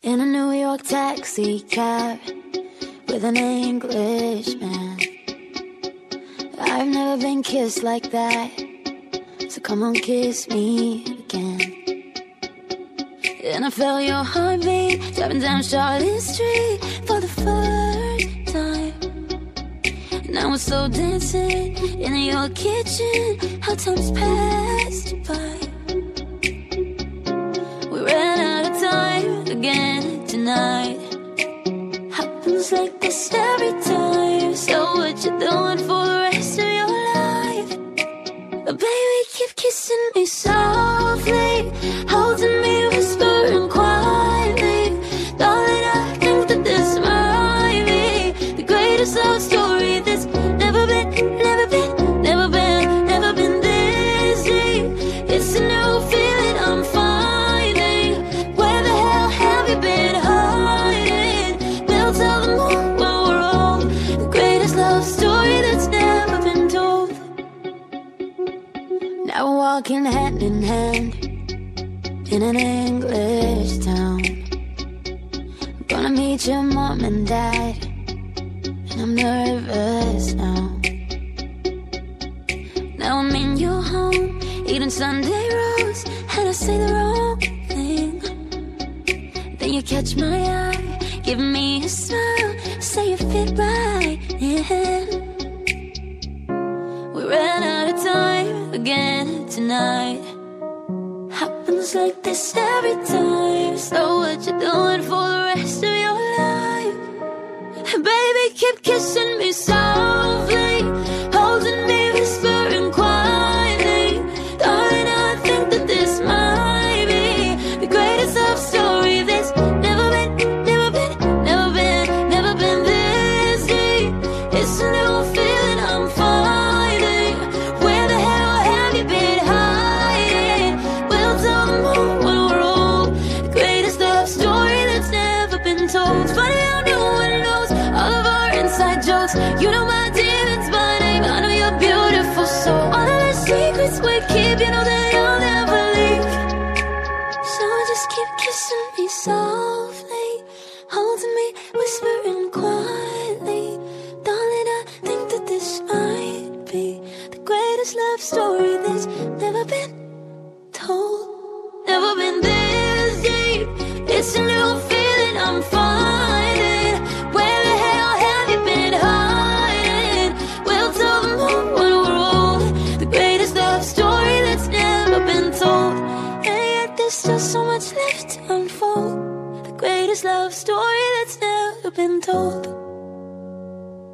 In a New York taxi cab with an Englishman. I've never been kissed like that, so come on, kiss me again. And I felt your heartbeat driving down Charlotte Street for the first time. Now we're slow dancing in your kitchen. How time's passed you by. We ran out of time again tonight. Happens like this every time. So what you doing for the rest of your life? Baby, keep kissing me softly, holding me, whispering quietly. Darling, I think that this might be the greatest love story that's never been, never been, never been, never been this deep. It's a new feeling I'm finding. Where the hell have you been hiding? We'll tell the moon when we're old, the greatest love story that's never been told. Now we're walking hand in hand in an English town. I'm gonna meet your mom and dad, and I'm nervous now. Now I'm in your home, eating Sunday rolls, and I say the wrong thing. Then you catch my eye, give me a smile, say you fit right in. We ran out of time again tonight. Happens like this every time. So what you doing for the rest of your life? Baby, keep kissing me softly, holding me, whispering quietly. Darling, I think that this might be the greatest love story that's never been, never been, never been, never been this deep. It's a new feeling I'm finding. Where the hell have you been hiding? We'll tell the moon when we're old, the greatest love story that's never been told. It's funny how no one knows all of our inside jokes. You know my demons by name, I know you're beautiful, so all of the secrets we keep, you know that I'll never leave. So just keep kissing me softly, holding me, whispering quietly. Darling, I think that this might be the greatest love story that's never been told. Never been this deep. It's a new feeling I'm finding. Where the hell have you been hiding? We'll tell the moon when we're old, the greatest love story that's never been told. And yet there's still so much left to unfold, the greatest love story that's never been told.